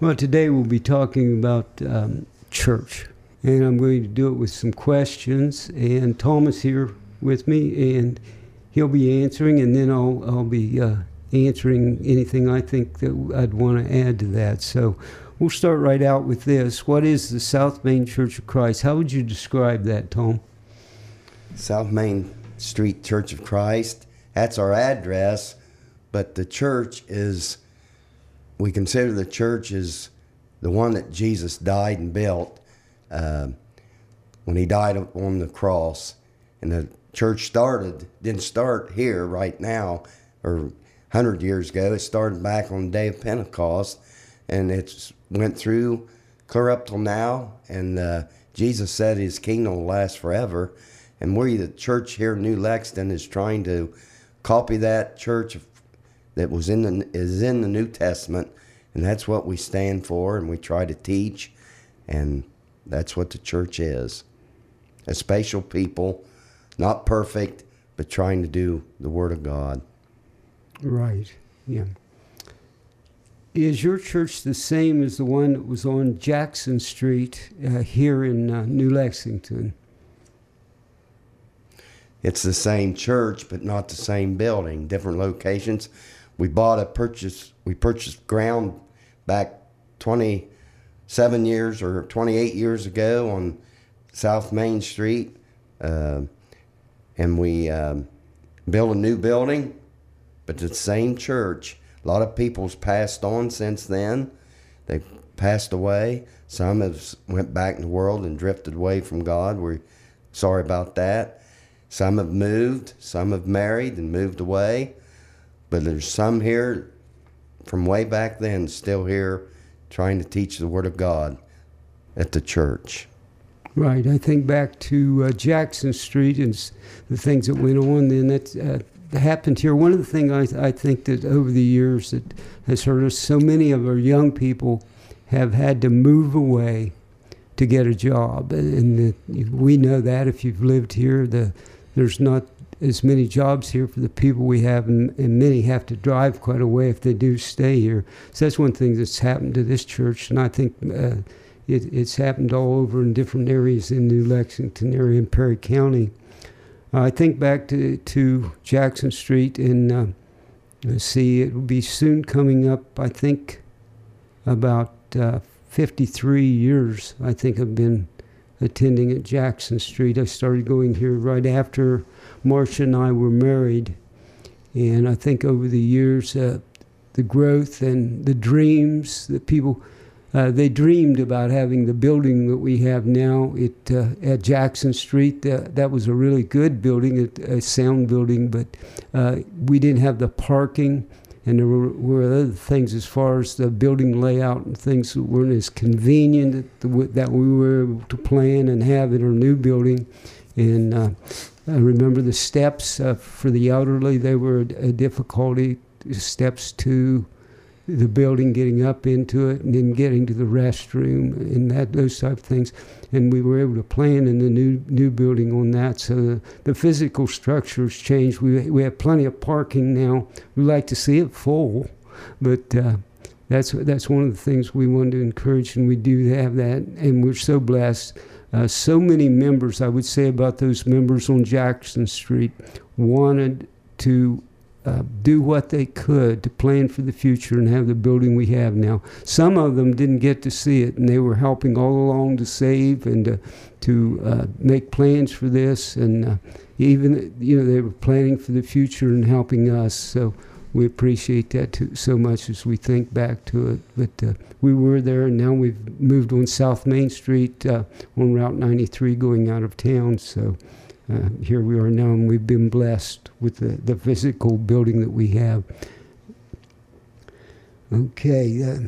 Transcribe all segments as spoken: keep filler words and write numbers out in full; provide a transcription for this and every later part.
Well, today we'll be talking about um, church, and I'm going to do it with some questions. And Tom is here with me, and he'll be answering, and then I'll I'll be uh, answering anything I think that I'd want to add to that. So we'll start right out with this. What is the South Main Church of Christ? How would you describe that, Tom? South Main Street Church of Christ, that's our address, but the church is, we consider the church as the one that Jesus died and built uh, when he died on the cross. And the church started, didn't start here right now or one hundred years ago. It started back on the day of Pentecost, and it went through clear up till now. And uh, Jesus said his kingdom will last forever. And we, the church here in New Lexington, is trying to copy that church that was in the is in the New Testament, and that's what we stand for, and we try to teach, and that's what the church is. A special people, not perfect, but trying to do the Word of God. Right, yeah. Is your church the same as the one that was on Jackson Street uh, here in uh, New Lexington? It's the same church, but not the same building, different locations. We bought a purchase, we purchased ground back twenty-seven years or twenty-eight years ago on South Main Street. Uh, and we um, built a new building, but the same church. A lot of people's passed on since then. They've passed away. Some have went back in the world and drifted away from God. We're sorry about that. Some have moved, some have married and moved away, but there's some here from way back then still here trying to teach the Word of God at the church. Right. I think back to uh, Jackson Street and the things that went on then that uh, happened here. One of the things I, I think that over the years that has hurt us, so many of our young people have had to move away to get a job. And the, we know that if you've lived here, the there's not as many jobs here for the people we have, and, and many have to drive quite a way if they do stay here. So that's one thing that's happened to this church, and I think uh, it, it's happened all over in different areas in New Lexington area and Perry County. Uh, I think back to, to Jackson Street, and uh, let's see, it will be soon coming up, I think, about uh, fifty-three years, I think I've been attending at Jackson Street. I started going here right after Marcia and I were married. And I think over the years, uh, the growth and the dreams that people, uh, they dreamed about having the building that we have now it, uh, at Jackson Street. Uh, that was a really good building, a, a sound building, but uh, we didn't have the parking. And there were, were other things as far as the building layout and things that weren't as convenient that, the, that we were able to plan and have in our new building. And uh, I remember the steps uh, for the elderly, they were a, a difficulty, steps to the building, getting up into it, and then getting to the restroom and that, those type of things. And we were able to plan in the new new building on that. So the, the physical structure has changed. We we have plenty of parking now. We like to see it full, but uh, that's that's one of the things we want to encourage, and we do have that. And we're so blessed. Uh, so many members, I would say about those members on Jackson Street, wanted to Uh, do what they could to plan for the future and have the building we have now. Some of them didn't get to see it, and they were helping all along to save and to, to uh, make plans for this, and uh, even, you know, they were planning for the future and helping us. So we appreciate that too, so much as we think back to it. But uh, we were there, and now we've moved on South Main Street uh, on Route ninety-three going out of town. So Uh, here we are now, and we've been blessed with the, the physical building that we have. Okay. Uh,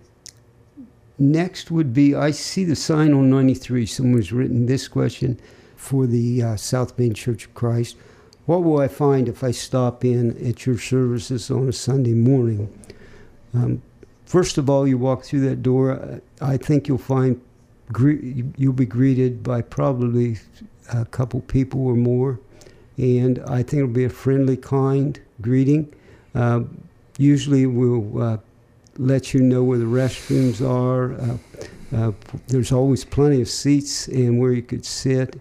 next would be, I see the sign on ninety-three. Someone's written this question for the uh, South Main Church of Christ. What will I find if I stop in at your services on a Sunday morning? Um, first of all, you walk through that door, I think you'll find, gre- you'll be greeted by probably a couple people or more, and I think it'll be a friendly, kind greeting. Uh, usually we'll uh, let you know where the restrooms are. Uh, uh, there's always plenty of seats and where you could sit.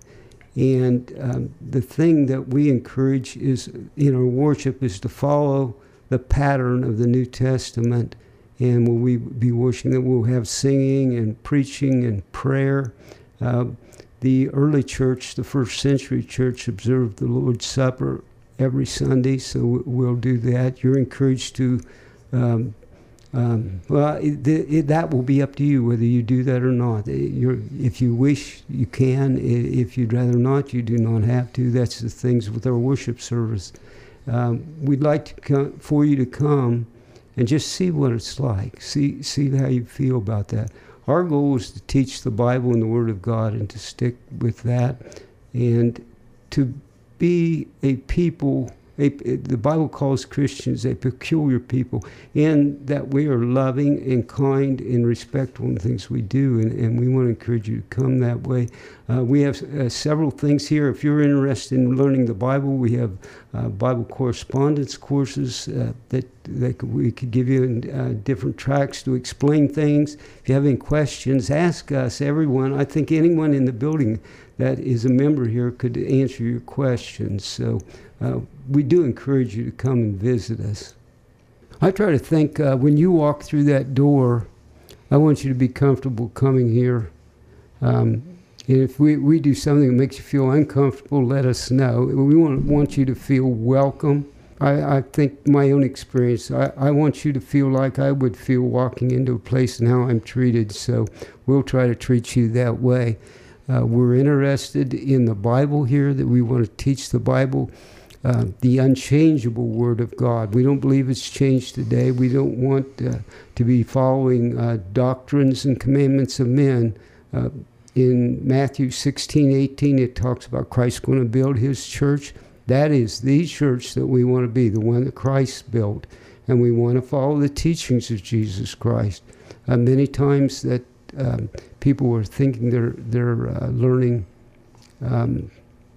And um, the thing that we encourage is in our worship is to follow the pattern of the New Testament. And when we be worshiping, that we'll have singing and preaching and prayer. Uh, the early church, the first century church, observed the Lord's Supper every Sunday, so we'll do that. You're encouraged to, um, um, well, it, it, that will be up to you whether you do that or not. You're, if you wish, you can. If you'd rather not, you do not have to. That's the things with our worship service. Um, we'd like to come, for you to come and just see what it's like. See, see how you feel about that. Our goal is to teach the Bible and the Word of God and to stick with that and to be a people. A, the Bible calls Christians a peculiar people, in that we are loving and kind and respectful in things we do, and, and we want to encourage you to come that way. Uh, we have uh, several things here. If you're interested in learning the Bible, we have uh, Bible correspondence courses uh, that, that we could give you in uh, different tracks to explain things. If you have any questions, ask us, everyone. I think anyone in the building that is a member here could answer your questions. So uh, we do encourage you to come and visit us. I try to think uh, when you walk through that door, I want you to be comfortable coming here. Um, and if we, we do something that makes you feel uncomfortable, let us know. We want, want you to feel welcome. I, I think my own experience, I, I want you to feel like I would feel walking into a place and how I'm treated. So we'll try to treat you that way. Uh, we're interested in the Bible here, that we want to teach the Bible, uh, the unchangeable Word of God. We don't believe it's changed today. We don't want uh, to be following uh, doctrines and commandments of men. Uh, in Matthew sixteen, eighteen, it talks about Christ going to build his church. That is the church that we want to be, the one that Christ built. And we want to follow the teachings of Jesus Christ. Uh, many times that Um, people were thinking they're they're uh, learning um,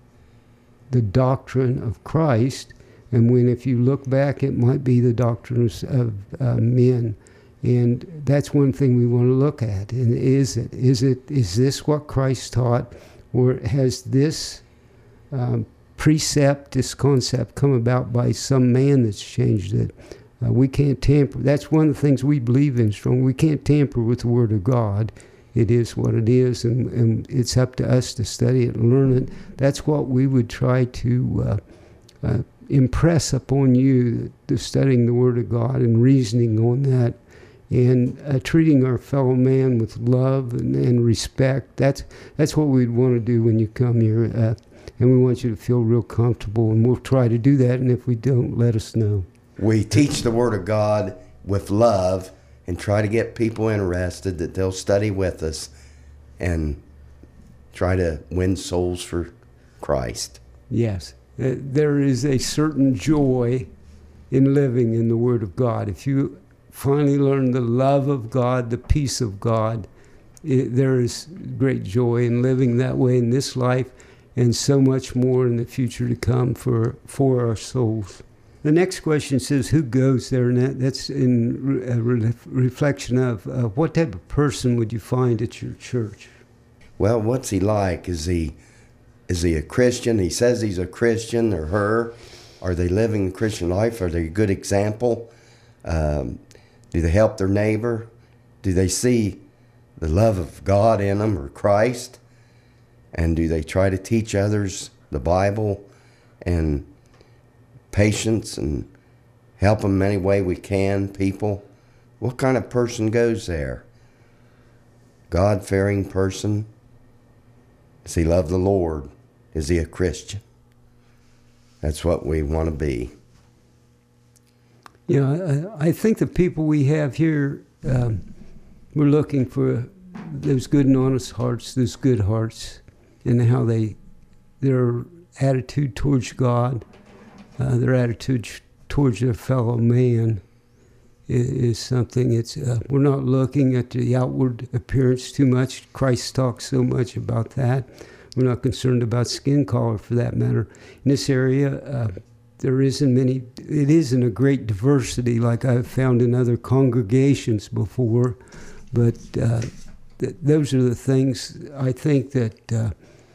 the doctrine of Christ, and when if you look back, it might be the doctrines of uh, men, and that's one thing we want to look at. And is it is it is this what Christ taught, or has this um, precept, this concept, come about by some man that's changed it? Uh, we can't tamper. That's one of the things we believe in strong. We can't tamper with the Word of God. It is what it is, and, and it's up to us to study it and learn it. That's what we would try to uh, uh, impress upon you, the studying the Word of God and reasoning on that, and uh, treating our fellow man with love and, and respect. That's that's what we'd want to do when you come here, uh, and we want you to feel real comfortable, and we'll try to do that, and if we don't, let us know. We teach the Word of God with love and try to get people interested that they'll study with us and try to win souls for Christ. Yes. Uh, there is a certain joy in living in the Word of God. If you finally learn the love of God, the peace of God, it, there is great joy in living that way in this life, and so much more in the future to come for, for our souls. The next question says, who goes there? And that, that's in a re- reflection of uh, what type of person would you find at your church? Well, what's he like? Is he is he a Christian? He says he's a Christian, or her. Are they living the Christian life? Are they a good example? Um, do they help their neighbor? Do they see the love of God in them, or Christ? And do they try to teach others the Bible and patience and help them any way we can, people? What kind of person goes there? God-fearing person? Does he love the Lord? Is he a Christian? That's what we want to be. You know, I, I think the people we have here, um, we're looking for those good and honest hearts, those good hearts, and how they, their attitude towards God, Uh, their attitude towards their fellow man is, is something. It's uh, we're not looking at the outward appearance too much. Christ talks so much about that. We're not concerned about skin color, for that matter. In this area, uh, there isn't many, it isn't a great diversity like I've found in other congregations before, but uh, th- those are the things I think that uh,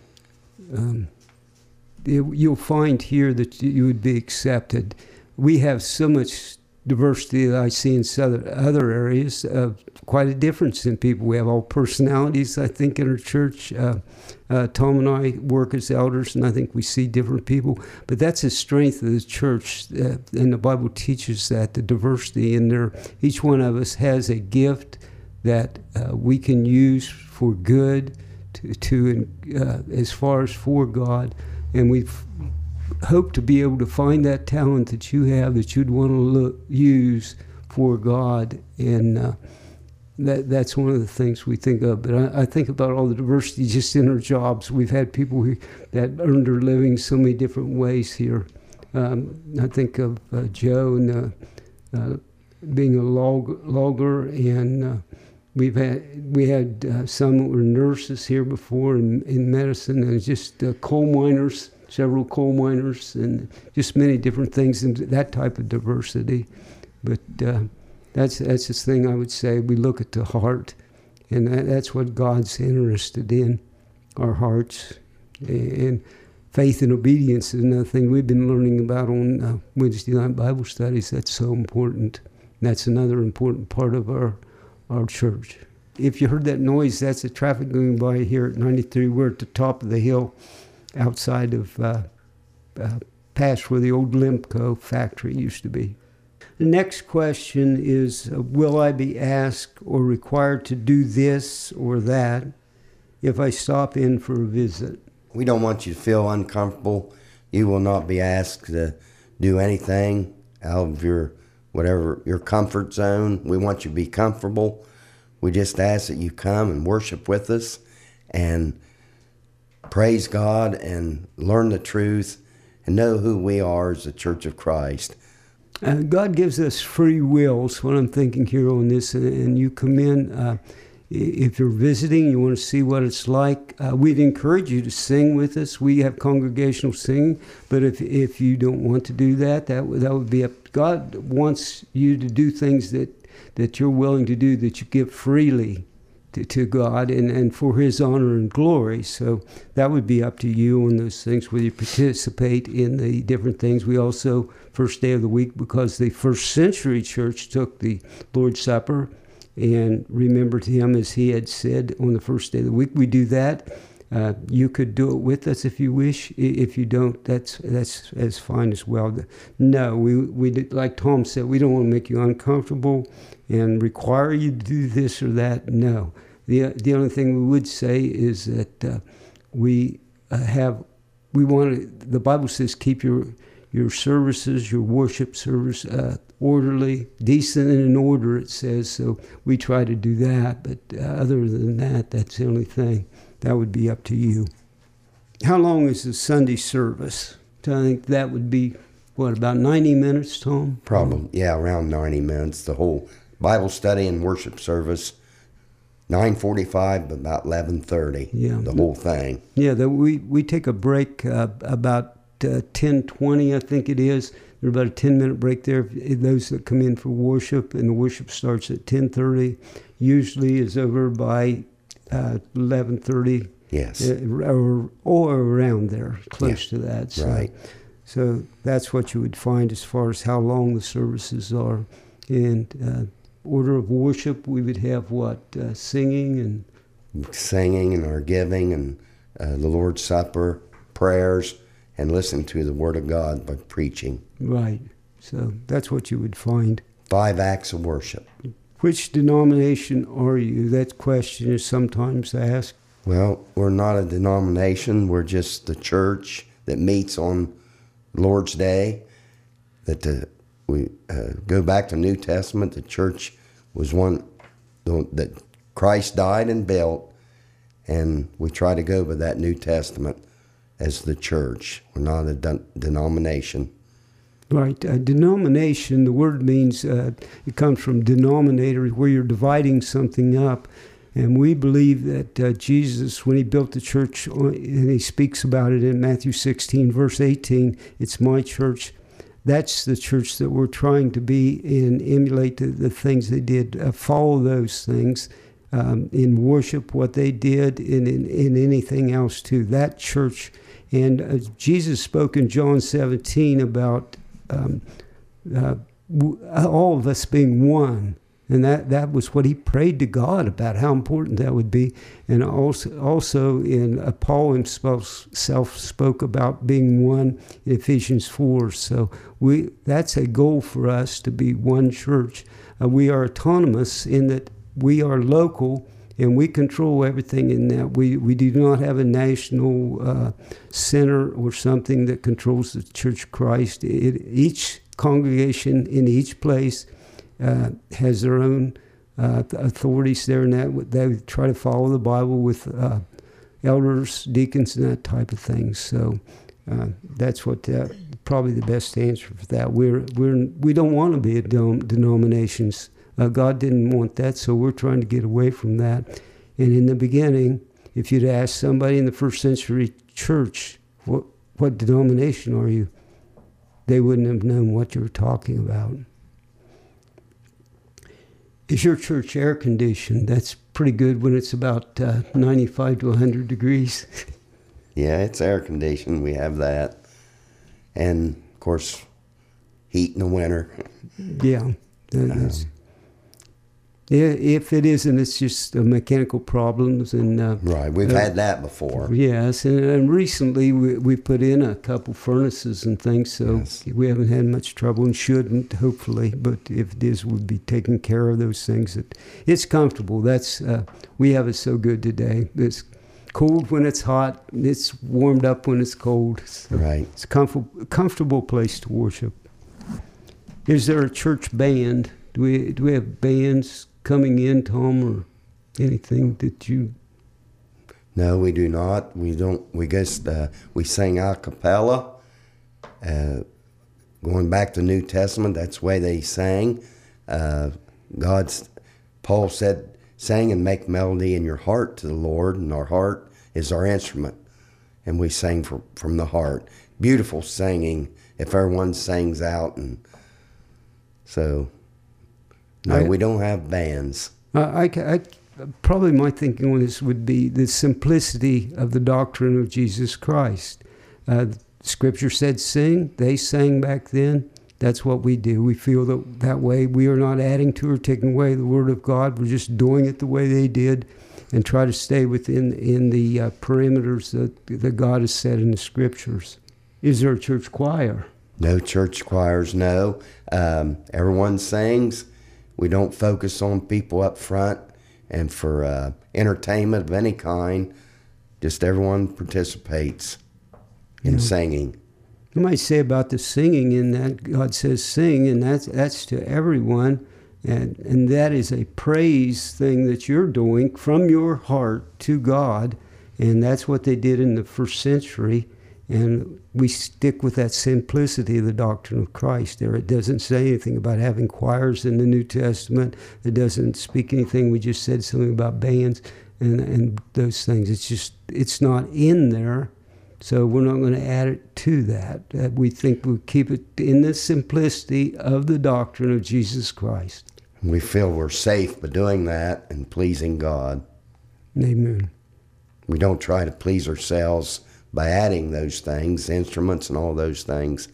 um, you, you'll find here that you would be accepted. We have so much diversity that I see in other, other areas, uh, quite a difference in people. We have all personalities, I think, in our church. Uh, uh, Tom and I work as elders, and I think we see different people. But that's the strength of the church, uh, and the Bible teaches that, the diversity in there. Each one of us has a gift that uh, we can use for good, to, to uh, as far as for God. And we've hope to be able to find that talent that you have that you'd want to look, use for God, and uh, that that's one of the things we think of. But I, I think about all the diversity just in our jobs. We've had people who, that earned their living so many different ways here. Um, I think of uh, Joe and uh, uh, being a log, logger, and uh, we've had we had uh, some that were nurses here before in, in medicine, and just uh, coal miners. Several coal miners, and just many different things, and that type of diversity. But uh, that's that's the thing I would say. We look at the heart, and that, that's what God's interested in, our hearts. And faith and obedience is another thing we've been learning about on uh, Wednesday night Bible studies. That's so important. That's another important part of our our church. If you heard that noise, that's the traffic going by here at ninety-three. We're at the top of the hill, outside of uh, uh, past where the old Limco factory used to be. The next question is, uh, will I be asked or required to do this or that if I stop in for a visit? We don't want you to feel uncomfortable. You will not be asked to do anything out of your, whatever, your comfort zone. We want you to be comfortable. We just ask that you come and worship with us and praise God and learn the truth and know who we are as the Church of Christ. Uh, God gives us free will, is what I'm thinking here on this, and, and you come in. Uh, if you're visiting, you want to see what it's like, uh, we'd encourage you to sing with us. We have congregational singing, but if if you don't want to do that, that, that would be up. God wants you to do things that, that you're willing to do, that you give freely To, to God and, and for His honor and glory. So that would be up to you on those things, whether you participate in the different things. We also, first day of the week, because the first century church took the Lord's Supper and remembered Him as He had said on the first day of the week. We do that. Uh, you could do it with us if you wish. If you don't, that's that's as fine as well. No, we we did, like Tom said, we don't want to make you uncomfortable and require you to do this or that. No. The the only thing we would say is that uh, we uh, have we want to. The Bible says keep your your services, your worship service, uh, orderly, decent, and in order. It says so. We try to do that, but uh, other than that, that's the only thing. That would be up to you. How long is the Sunday service? So I think that would be, what, about ninety minutes, Tom? Probably, yeah, around ninety minutes. The whole Bible study and worship service, nine forty-five, about eleven thirty, yeah. The whole thing. Yeah, the, we, we take a break uh, about uh, ten twenty, I think it is. There's about a ten-minute break there. Those that come in for worship, and the worship starts at ten thirty, usually is over by Uh, eleven thirty, yes, uh, or, or around there, close yeah. to that. So, right. So that's what you would find as far as how long the services are. And uh, order of worship, we would have what, uh, singing and singing and our giving and uh, the Lord's Supper, prayers, and listen to the Word of God by preaching. Right. So that's what you would find. Five acts of worship. Which denomination are you? That question is sometimes asked. Well, we're not a denomination. We're just the church that meets on Lord's Day. That the, we uh, go back to New Testament. The church was one that Christ died and built, and we try to go by that New Testament as the church. We're not a de- denomination. Right. Uh, denomination, the word means, uh, it comes from denominator, where you're dividing something up. And we believe that uh, Jesus, when He built the church, and He speaks about it in Matthew sixteen, verse eighteen, it's my church. that's the church that we're trying to be and emulate the, the things they did. Uh, follow those things um, in worship, what they did, and in, in anything else too. That church, and uh, Jesus spoke in John seventeen about um, uh, w- all of us being one. And that, that was what he prayed to God about, how important that would be. And also, also in uh, Paul himself self spoke about being one in Ephesians four. So we that's a goal for us, to be one church. Uh, we are autonomous in that we are local and we control everything in that. We, we do not have a national uh, center or something that controls the Church of Christ. It, each congregation in each place Uh, has their own uh, authorities there, and that they try to follow the Bible with uh, elders, deacons, and that type of thing. So uh, that's what uh, probably the best answer for that. We're we're we don't want to be a dom- denominations. Uh, God didn't want that, so we're trying to get away from that. And in the beginning, if you'd asked somebody in the first century church, what what denomination are you, they wouldn't have known what you were talking about. Is your church air conditioned? That's pretty good when it's about uh, ninety-five to one hundred degrees. Yeah, it's air conditioned. We have that. And, of course, heat in the winter. Yeah. That Um, is. Yeah, if it isn't, it's just uh, mechanical problems. and uh, Right, we've uh, had that before. Yes, and, and recently we, we put in a couple furnaces and things, so Yes. we haven't had much trouble and shouldn't, hopefully. But if it is, we'll be taking care of those things. That it's comfortable. That's uh, we have it so good today. It's cold when it's hot. It's warmed up when it's cold. So Right. it's a comfortable, comfortable place to worship. Is there a church band? Do we do we have bands coming in, Tom, or anything that you? No, we do not. We don't. We just uh, we sing a cappella. Uh, going back to New Testament, that's the way they sang. Uh, God's Paul said, "Sing and make melody in your heart to the Lord," and our heart is our instrument, and we sing from from the heart. Beautiful singing. If everyone sings out, and so no, I- we don't have bands. I, I, I probably my thinking on this would be the simplicity of the doctrine of Jesus Christ. Uh, Scripture said sing. They sang back then. That's what we do. We feel that that way. We are not adding to or taking away the Word of God. We're just doing it the way they did, and try to stay within in the uh, perimeters that, that God has set in the Scriptures. Is there a church choir? No church choirs, no. Um, everyone sings. We don't focus on people up front, and for uh, entertainment of any kind, just everyone participates in Yeah. singing. I might say about the singing in that God says sing, and that's that's to everyone, and and that is a praise thing that you're doing from your heart to God, and that's what they did in the first century. And we stick with that simplicity of the doctrine of Christ there. It doesn't say anything about having choirs in the New Testament. It doesn't speak anything. We just said something about bands and, and those things. It's just, it's not in there. So we're not going to add it to that. Uh, we think we'll keep it in the simplicity of the doctrine of Jesus Christ. We feel we're safe by doing that and pleasing God. Amen. We don't try to please ourselves by adding those things, instruments and all those things.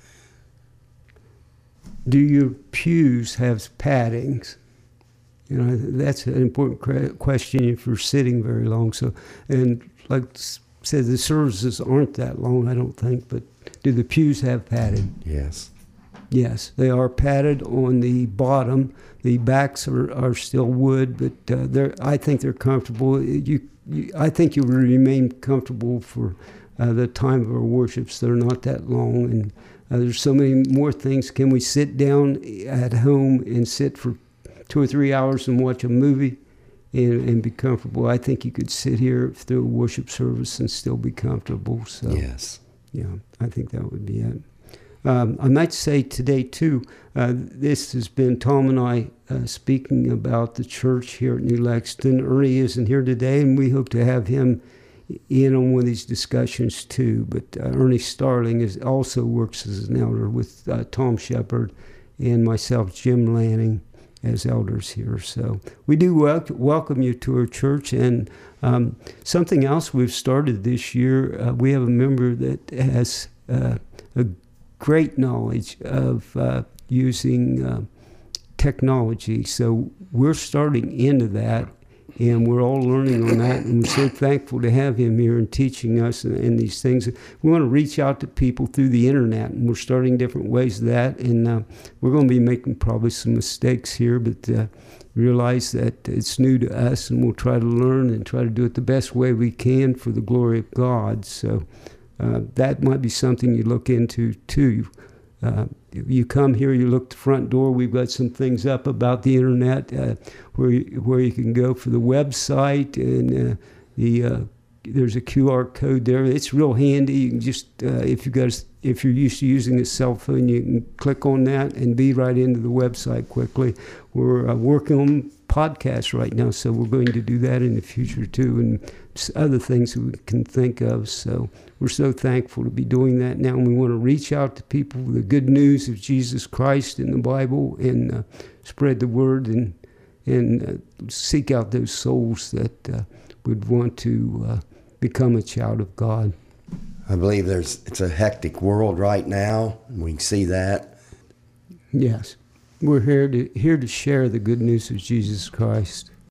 Do your pews have paddings? You know, that's an important cre- question if you're sitting very long. So, and like I said, the services aren't that long, I don't think, but do the pews have padding? Yes. Yes, they are padded on the bottom. The backs are, are still wood, but uh, they're, I think they're comfortable. You, you, I think you will remain comfortable for uh, the time of our worships. They're not that long, and uh, there's so many more things. Can we sit down at home and sit for two or three hours and watch a movie and, and be comfortable? I think you could sit here through a worship service and still be comfortable. So Yes. yeah, I think that would be it. Um, I might say today, too, uh, this has been Tom and I uh, speaking about the church here at New Lexington. Ernie isn't here today, and we hope to have him in on one of these discussions too. But uh, Ernie Starling is also works as an elder with uh, Tom Shepard and myself, Jim Lanning, as elders here. So we do wel- welcome you to our church. And um, something else we've started this year, uh, we have a member that has uh, a great knowledge of uh, using uh, technology. So we're starting into that, and we're all learning on that, and we're so thankful to have him here and teaching us and, and these things. We want to reach out to people through the internet, and we're starting different ways of that, and uh, we're going to be making probably some mistakes here, but uh, realize that it's new to us, and we'll try to learn and try to do it the best way we can for the glory of God. So uh, that might be something you look into too. Uh, you come here, you look at the front door, we've got some things up about the internet uh, where, you, where you can go for the website, and uh, the uh, there's a Q R code there. It's real handy. You can just, uh, if, you guys, if you're used to using a cell phone, you can click on that and be right into the website quickly. We're uh, working on podcasts right now, so we're going to do that in the future too, and other things that we can think of. So we're so thankful to be doing that now, and we want to reach out to people with the good news of Jesus Christ in the Bible, and uh, spread the word, and and uh, seek out those souls that uh, would want to uh, become a child of God. I believe there's it's a hectic world right now. We can see that. Yes, we're here to here to share the good news of Jesus Christ.